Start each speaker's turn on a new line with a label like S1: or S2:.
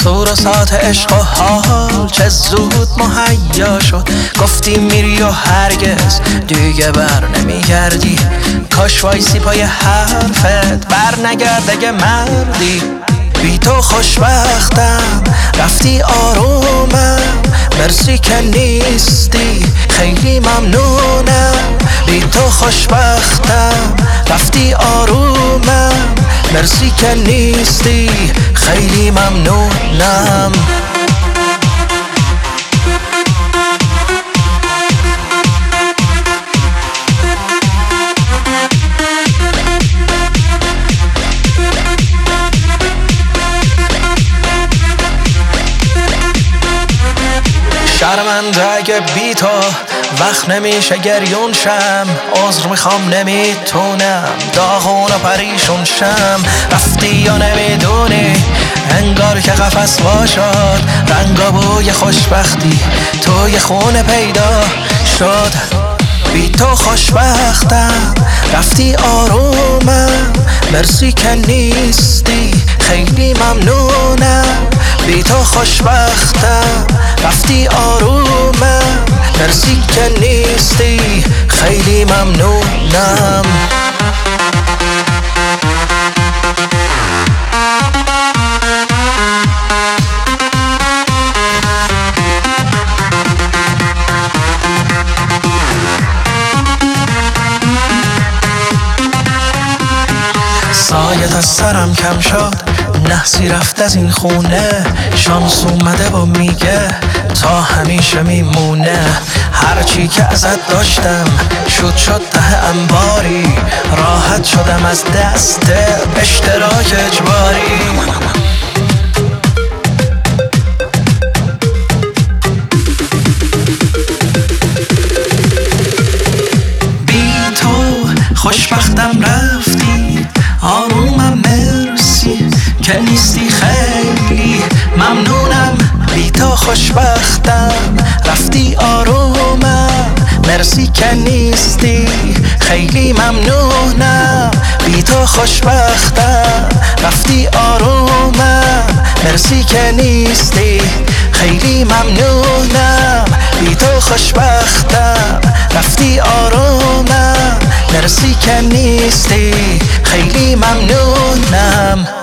S1: سورسات عشق و حال چه زود مهیا شد. گفتی میری و هرگز دیگه بر نمیگردی. کاش وایسی پای حرفت بر نگرد اگه مردی. بی تو خوشبختم رفتی آرومم، مرسی که نیستی خیلی ممنونم. بی تو خوشبختم رفتی آرومم، مرسی که نیستی خیلی ممنونم. شرمنده اگه بی تو وقت نمیشه گریون شم. عذر میخوام نمیتونم داغون و پریشون شم. رفتی یا نمیدونی انگار که قفس وا شد. رنگ و بوی خوشبختی توی خونه پیدا شد. بی تو خوشبختم رفتی آرومم، مرسی که نیستی خیلی ممنونم. بی تو خوشبختم رفتی آرومم، مرسی که نیستی خیلی ممنونم. سایت از سرم کم شد، نحسی رفت از این خونه. شانس اومده و میگه تا همیشه میمونه. هرچی که ازت داشتم شد ته انباری. راحت شدم از دست اشتراک اجباری. بی تو خوشبختم رفتی آرومم، مرسی که نیستی خیلی ممنونم. بی تو خوشبختم رفتی آرومم، مرسی که نیستی خیلی ممنونم. بی تو خوشبختم رفتی آرومم، مرسی که نیستی خیلی ممنونم. بی تو خوشبختم رفتی آرومم، مرسی که نیستی خیلی ممنونم.